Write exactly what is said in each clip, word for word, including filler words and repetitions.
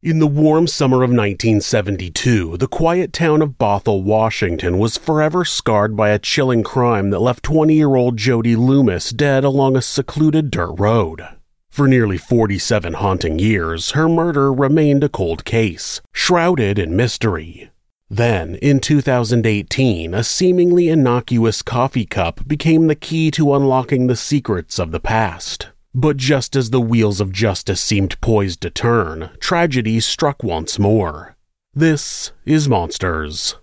In the warm summer of nineteen seventy-two, the quiet town of Bothell, Washington was forever scarred by a chilling crime that left twenty-year-old Jody Loomis dead along a secluded dirt road. For nearly forty-seven haunting years, her murder remained a cold case, shrouded in mystery. Then, in two thousand eighteen, a seemingly innocuous coffee cup became the key to unlocking the secrets of the past. But just as the wheels of justice seemed poised to turn, tragedy struck once more. This is Monsters.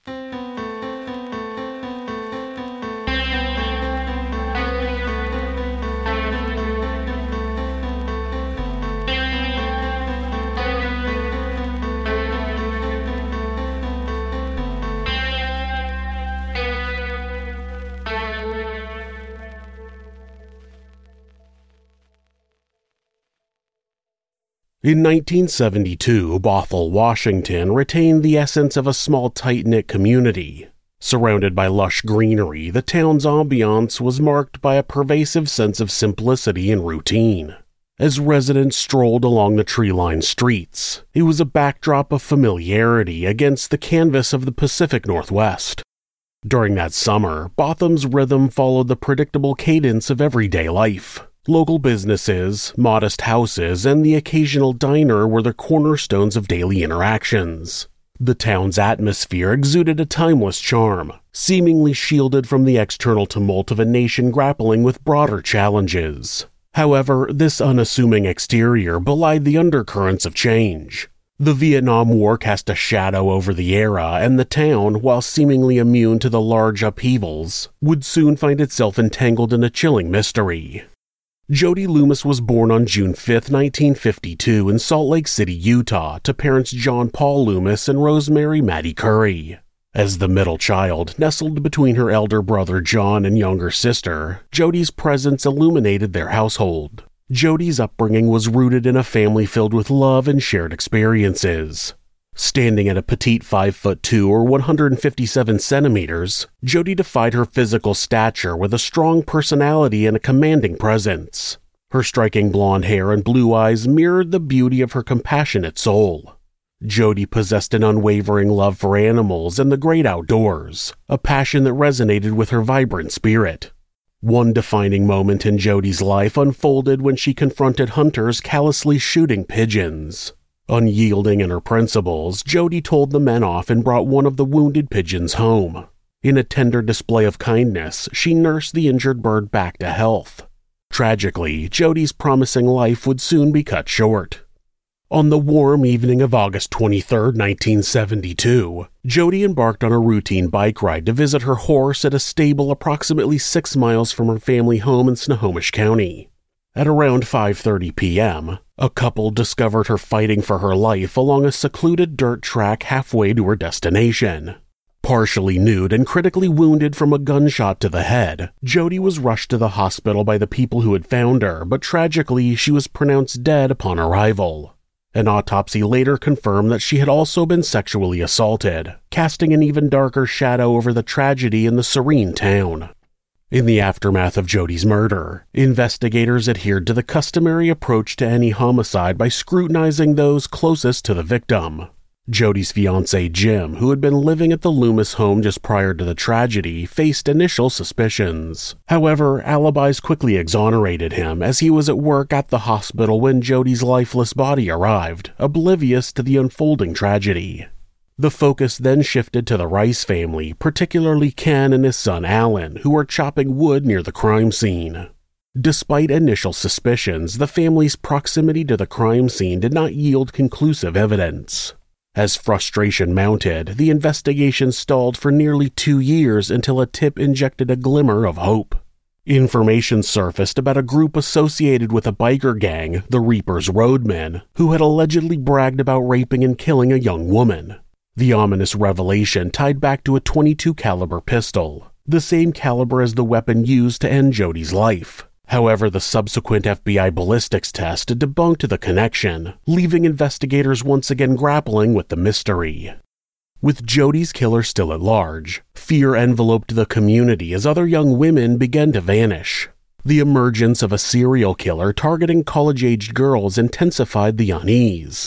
In nineteen seventy-two, Bothell, Washington retained the essence of a small tight-knit community. Surrounded by lush greenery, the town's ambiance was marked by a pervasive sense of simplicity and routine. As residents strolled along the tree-lined streets, it was a backdrop of familiarity against the canvas of the Pacific Northwest. During that summer, Botham's rhythm followed the predictable cadence of everyday life. Local businesses, modest houses, and the occasional diner were the cornerstones of daily interactions. The town's atmosphere exuded a timeless charm, seemingly shielded from the external tumult of a nation grappling with broader challenges. However, this unassuming exterior belied the undercurrents of change. The Vietnam War cast a shadow over the era, and the town, while seemingly immune to the large upheavals, would soon find itself entangled in a chilling mystery. Jody Loomis was born on June fifth, nineteen fifty-two in Salt Lake City, Utah, to parents John Paul Loomis and Rosemary Maddie Curry. As the middle child, nestled between her elder brother John and younger sister, Jody's presence illuminated their household. Jody's upbringing was rooted in a family filled with love and shared experiences. Standing at a petite five foot two or one hundred fifty-seven centimeters, Jody defied her physical stature with a strong personality and a commanding presence. Her striking blonde hair and blue eyes mirrored the beauty of her compassionate soul. Jody possessed an unwavering love for animals and the great outdoors, a passion that resonated with her vibrant spirit. One defining moment in Jody's life unfolded when she confronted hunters callously shooting pigeons. Unyielding in her principles, Jody told the men off and brought one of the wounded pigeons home. In a tender display of kindness, she nursed the injured bird back to health. Tragically, Jody's promising life would soon be cut short. On the warm evening of August twenty-third, nineteen seventy-two, Jody embarked on a routine bike ride to visit her horse at a stable approximately six miles from her family home in Snohomish County. At around five thirty p.m., a couple discovered her fighting for her life along a secluded dirt track halfway to her destination. Partially nude and critically wounded from a gunshot to the head, Jody was rushed to the hospital by the people who had found her, but tragically she was pronounced dead upon arrival. An autopsy later confirmed that she had also been sexually assaulted, casting an even darker shadow over the tragedy in the serene town. In the aftermath of Jody's murder, investigators adhered to the customary approach to any homicide by scrutinizing those closest to the victim. Jody's fiancé Jim, who had been living at the Loomis home just prior to the tragedy, faced initial suspicions. However, alibis quickly exonerated him as he was at work at the hospital when Jody's lifeless body arrived, oblivious to the unfolding tragedy. The focus then shifted to the Rice family, particularly Ken and his son Alan, who were chopping wood near the crime scene. Despite initial suspicions, the family's proximity to the crime scene did not yield conclusive evidence. As frustration mounted, the investigation stalled for nearly two years until a tip injected a glimmer of hope. Information surfaced about a group associated with a biker gang, the Reaper's Roadmen, who had allegedly bragged about raping and killing a young woman. The ominous revelation tied back to a twenty-two caliber pistol, the same caliber as the weapon used to end Jody's life. However, the subsequent F B I ballistics test debunked the connection, leaving investigators once again grappling with the mystery. With Jody's killer still at large, fear enveloped the community as other young women began to vanish. The emergence of a serial killer targeting college-aged girls intensified the unease.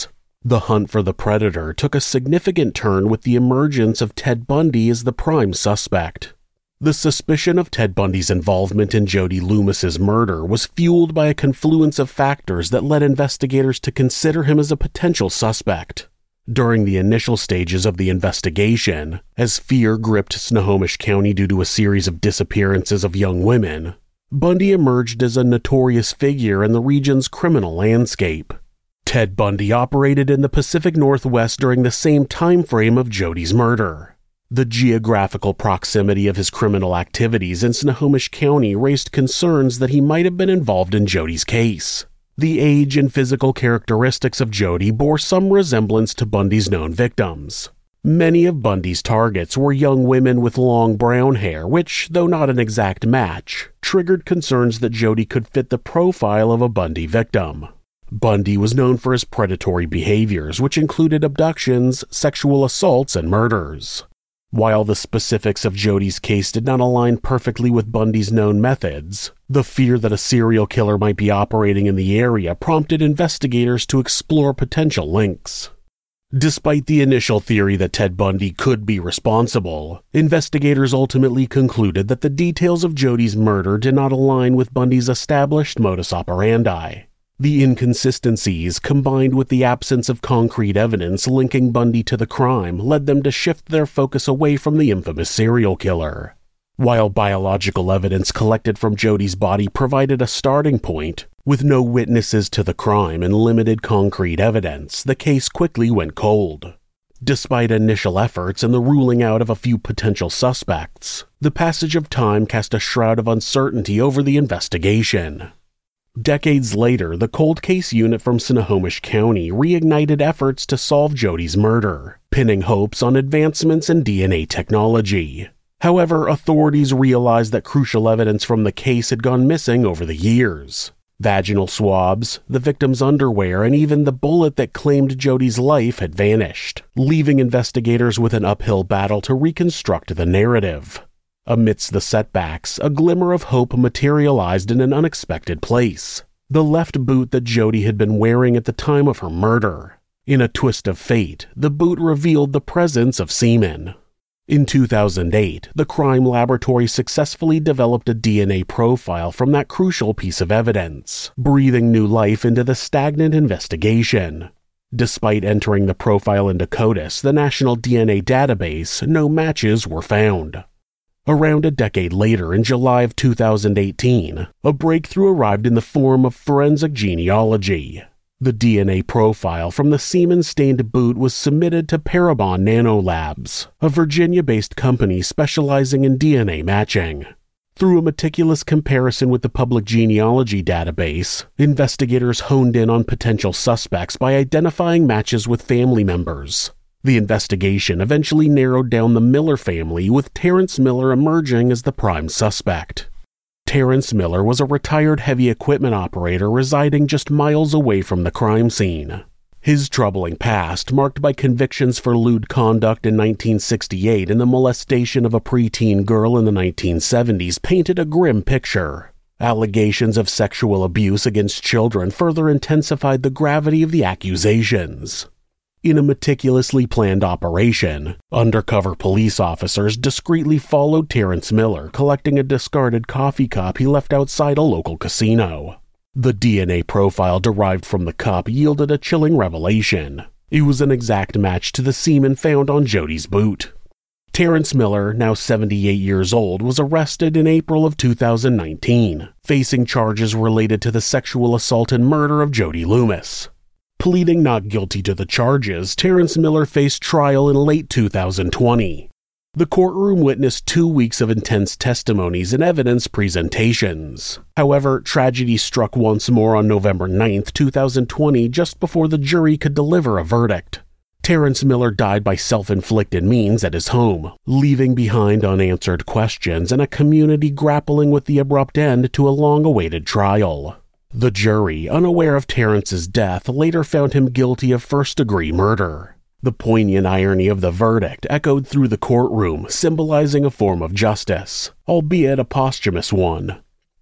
The hunt for the predator took a significant turn with the emergence of Ted Bundy as the prime suspect. The suspicion of Ted Bundy's involvement in Jody Loomis's murder was fueled by a confluence of factors that led investigators to consider him as a potential suspect. During the initial stages of the investigation, as fear gripped Snohomish County due to a series of disappearances of young women, Bundy emerged as a notorious figure in the region's criminal landscape. Ted Bundy operated in the Pacific Northwest during the same time frame of Jody's murder. The geographical proximity of his criminal activities in Snohomish County raised concerns that he might have been involved in Jody's case. The age and physical characteristics of Jody bore some resemblance to Bundy's known victims. Many of Bundy's targets were young women with long brown hair, which, though not an exact match, triggered concerns that Jody could fit the profile of a Bundy victim. Bundy was known for his predatory behaviors, which included abductions, sexual assaults, and murders. While the specifics of Jody's case did not align perfectly with Bundy's known methods, the fear that a serial killer might be operating in the area prompted investigators to explore potential links. Despite the initial theory that Ted Bundy could be responsible, investigators ultimately concluded that the details of Jody's murder did not align with Bundy's established modus operandi. The inconsistencies, combined with the absence of concrete evidence linking Bundy to the crime, led them to shift their focus away from the infamous serial killer. While biological evidence collected from Jody's body provided a starting point, with no witnesses to the crime and limited concrete evidence, the case quickly went cold. Despite initial efforts and the ruling out of a few potential suspects, the passage of time cast a shroud of uncertainty over the investigation. Decades later, the Cold Case Unit from Snohomish County reignited efforts to solve Jody's murder, pinning hopes on advancements in D N A technology. However, authorities realized that crucial evidence from the case had gone missing over the years. Vaginal swabs, the victim's underwear, and even the bullet that claimed Jody's life had vanished, leaving investigators with an uphill battle to reconstruct the narrative. Amidst the setbacks, a glimmer of hope materialized in an unexpected place: the left boot that Jody had been wearing at the time of her murder. In a twist of fate, the boot revealed the presence of semen. In two thousand eight, the crime laboratory successfully developed a D N A profile from that crucial piece of evidence, breathing new life into the stagnant investigation. Despite entering the profile into CODIS, the National D N A Database, no matches were found. Around a decade later, in July of two thousand eighteen, a breakthrough arrived in the form of forensic genealogy. The D N A profile from the semen-stained boot was submitted to Parabon Nanolabs, a Virginia-based company specializing in D N A matching. Through a meticulous comparison with the public genealogy database, investigators honed in on potential suspects by identifying matches with family members. The investigation eventually narrowed down the Miller family, with Terrence Miller emerging as the prime suspect. Terrence Miller was a retired heavy equipment operator residing just miles away from the crime scene. His troubling past, marked by convictions for lewd conduct in nineteen sixty-eight and the molestation of a preteen girl in the nineteen seventies, painted a grim picture. Allegations of sexual abuse against children further intensified the gravity of the accusations. In a meticulously planned operation, undercover police officers discreetly followed Terrence Miller, collecting a discarded coffee cup he left outside a local casino. The D N A profile derived from the cup yielded a chilling revelation. It was an exact match to the semen found on Jody's boot. Terrence Miller, now seventy-eight years old, was arrested in April of two thousand nineteen, facing charges related to the sexual assault and murder of Jody Loomis. Pleading not guilty to the charges, Terrence Miller faced trial in late two thousand twenty. The courtroom witnessed two weeks of intense testimonies and evidence presentations. However, tragedy struck once more on November ninth, two thousand twenty, just before the jury could deliver a verdict. Terrence Miller died by self-inflicted means at his home, leaving behind unanswered questions and a community grappling with the abrupt end to a long-awaited trial. The jury, unaware of Terrence's death, later found him guilty of first-degree murder. The poignant irony of the verdict echoed through the courtroom, symbolizing a form of justice, albeit a posthumous one.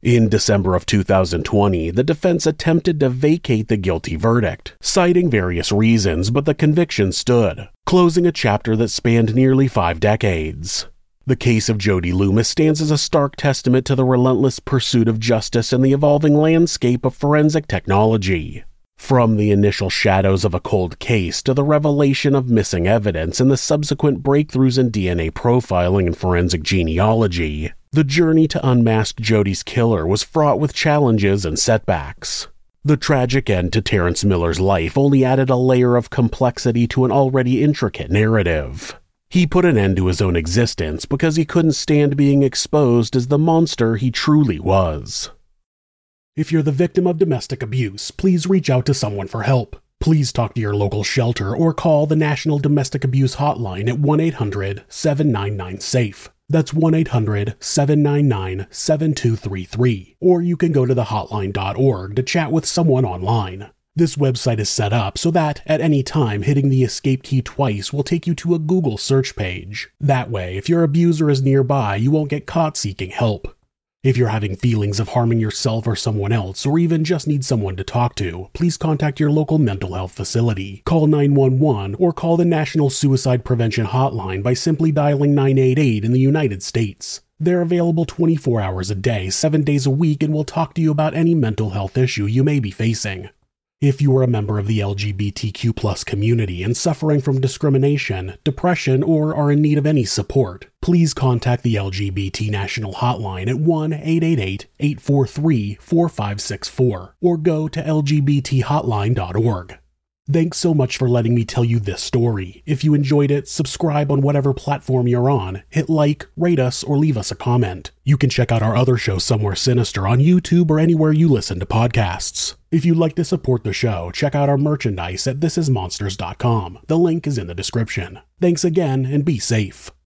In December of two thousand twenty, the defense attempted to vacate the guilty verdict, citing various reasons, but the conviction stood, closing a chapter that spanned nearly five decades. The case of Jody Loomis stands as a stark testament to the relentless pursuit of justice and the evolving landscape of forensic technology. From the initial shadows of a cold case to the revelation of missing evidence and the subsequent breakthroughs in D N A profiling and forensic genealogy, the journey to unmask Jody's killer was fraught with challenges and setbacks. The tragic end to Terrence Miller's life only added a layer of complexity to an already intricate narrative. He put an end to his own existence because he couldn't stand being exposed as the monster he truly was. If you're the victim of domestic abuse, please reach out to someone for help. Please talk to your local shelter or call the National Domestic Abuse Hotline at one eight hundred, seven nine nine, SAFE. That's one eight hundred, seven nine nine, seven two three three. Or you can go to the hotline dot org to chat with someone online. This website is set up so that, at any time, hitting the escape key twice will take you to a Google search page. That way, if your abuser is nearby, you won't get caught seeking help. If you're having feelings of harming yourself or someone else, or even just need someone to talk to, please contact your local mental health facility. Call nine one one or call the National Suicide Prevention Hotline by simply dialing nine eight eight in the United States. They're available twenty-four hours a day, seven days a week, and will talk to you about any mental health issue you may be facing. If you are a member of the L G B T Q plus community and suffering from discrimination, depression, or are in need of any support, please contact the L G B T National Hotline at one eight eight eight, eight four three, four five six four or go to L G B T hotline dot org. Thanks so much for letting me tell you this story. If you enjoyed it, subscribe on whatever platform you're on, hit like, rate us, or leave us a comment. You can check out our other show, Somewhere Sinister, on YouTube or anywhere you listen to podcasts. If you'd like to support the show, check out our merchandise at this is monsters dot com. The link is in the description. Thanks again, and be safe.